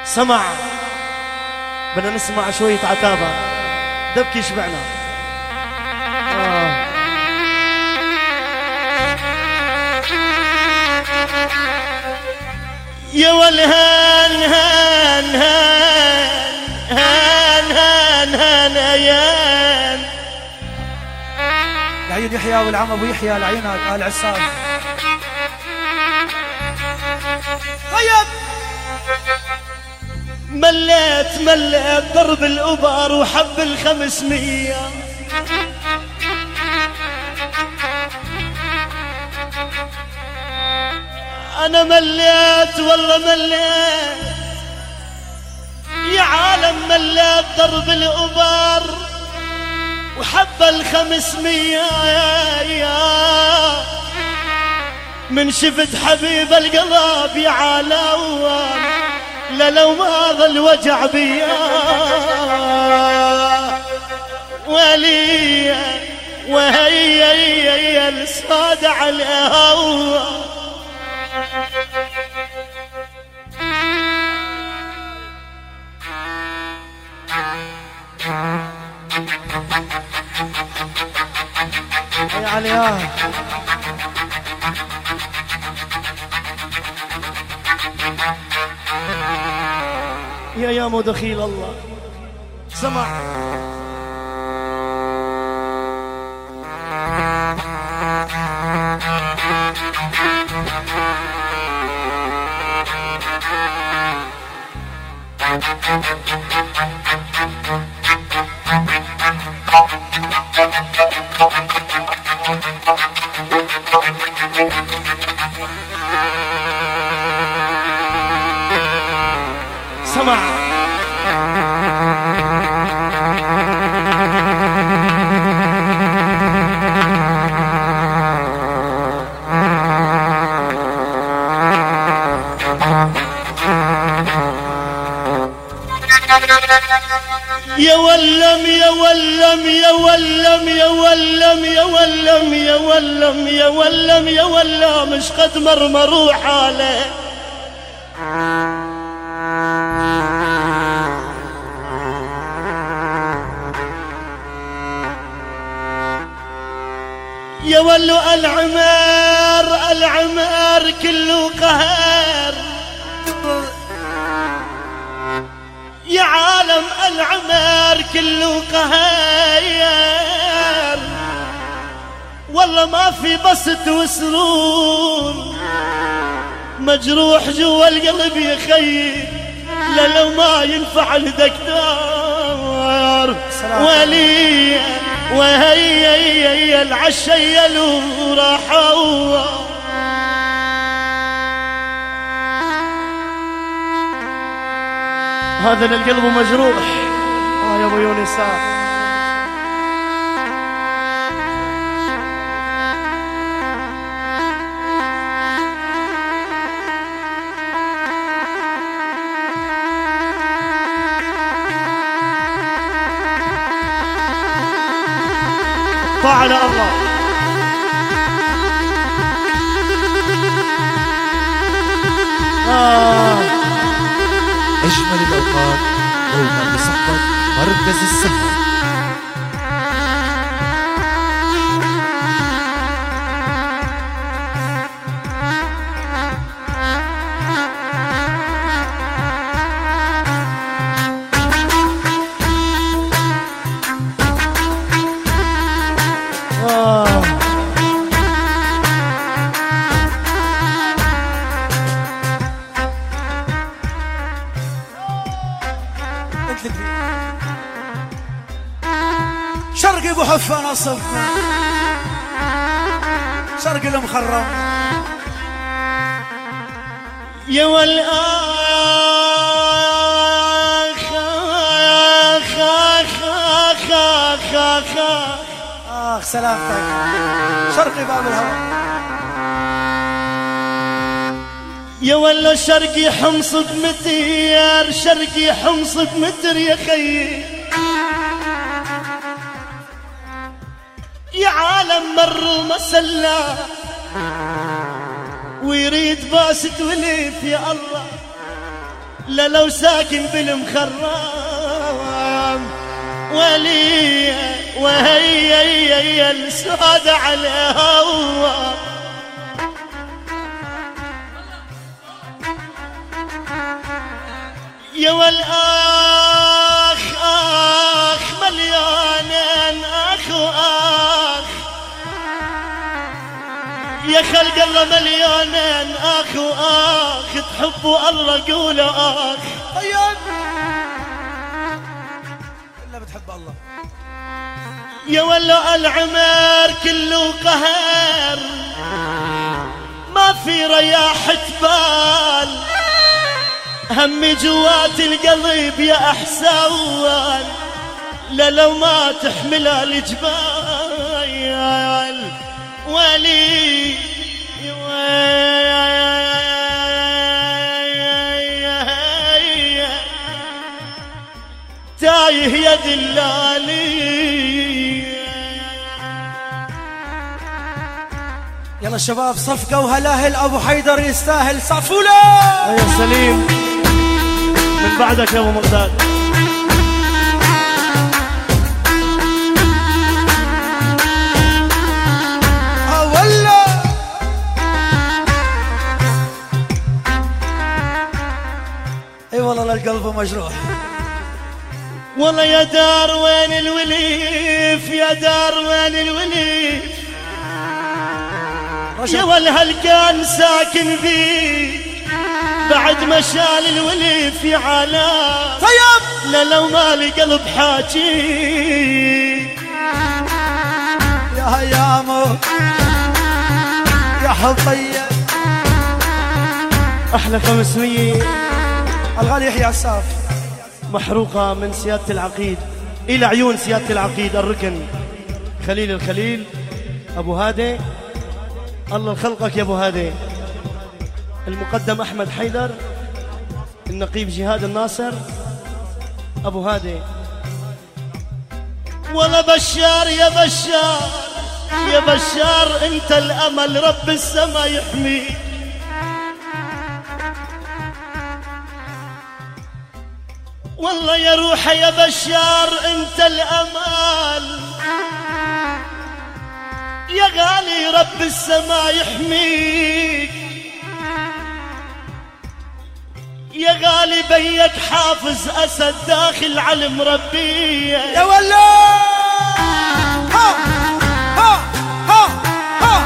سمع، بدنا نسمع شوية عتابة، دبكي يشبعنا. يا والهان هان هان هان هان هان هان العيون يحيى والعم ابو يحيى العينات آل عساس. طيب مليت ضرب الأبار وحب ال500. أنا مليت والله مليت يا عالم، مليت ضرب الأبار وحب ال500. من شفت حبيب القلب يا عالم، لا لو ما ظل وجع بيا ولي وهي الصاد على الهوى. يا عليا يا مدخيل الله. سمع سمع يا ولم يا ولم يا ولم يا ولم يا ولم يا ولم يا ولم يا ولم مش قد مرمروا حاله. يا ولو العمار كله قهر، يا عالم العمار كله قهر، والله ما في بسط وسرور، مجروح جوا القلب يا خيي، لا لو ما ينفع الدكتور ولي وهي العشية لو راحوا. هذا للقلب مجروح. يا ابو يونسا على الله. أجمل الأوقات دوما بصحبة مركز السهر. شرقي ابو حفان صفنا شرقي المخرم. يا والآخ سلامتك شرقي باب الهوى. يا ولا شرقي حمص بمتر، شرقي حمص بمتر يا خيي، يا عالم مر مسلا ويريد باسة وليف. يا الله لا لو ساكن بالمخرم ولي وهي السود عليها يا والآخ آخ مليانين آخ وآخ يا خلق الله مليانين آخ وآخ تحبوا الله قولوا آخ طيب إلا بتحب الله يا ولا العمر كله قهر ما في رياحة بال همي جوات القلب يا أحسان لا لو ما تحمل الجبال ولي تايه يا دلالي. يلا الشباب صفقة وهلاهل أبو حيدر يستاهل صفولة. يا سليم من بعدك يا ابو مقداد. والله اي والله القلب مجروح. والله يا دار وين الوليف يا دار وين الوليف يا والهل كان ساكن ذي بعد ما شال الوليف يا علا. طيب لا لو مالي قلب حاجي يا هيامو يا حطية احلى 500 الغالي يحيى عساف محروقة من سيادة العقيد إلى عيون سيادة العقيد الركن خليل الخليل أبو هادي. الله خلقك يا أبو هادي. المقدم أحمد حيدر النقيب جهاد الناصر أبو هادي. ولا بشار يا بشار يا بشار أنت الأمل رب السما يحميك. والله يا روح يا بشار انت الامل يا غالي رب السما يحميك. يا غالي بيك حافظ اسد داخل على مربيه يا ولا ها ها ها ها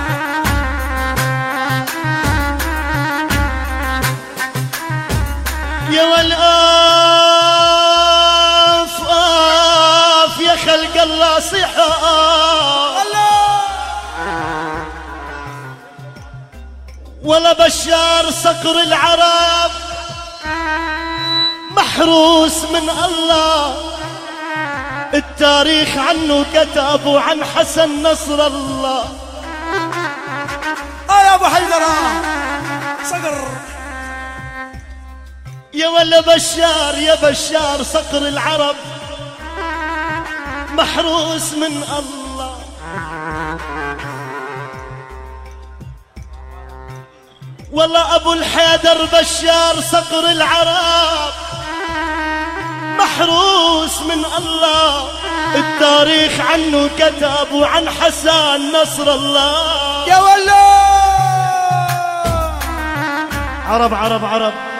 يا ولا خلق الله صحة ولا بشار صقر العرب محروس من الله. التاريخ عنه كتب وعن حسن نصر الله. يا ابو حيدر صقر يا ولا بشار يا بشار صقر العرب محروس من الله. والله ابو الحيدر بشار صقر العرب محروس من الله. التاريخ عنه كتب وعن حسن نصر الله. يا ولا عرب عرب عرب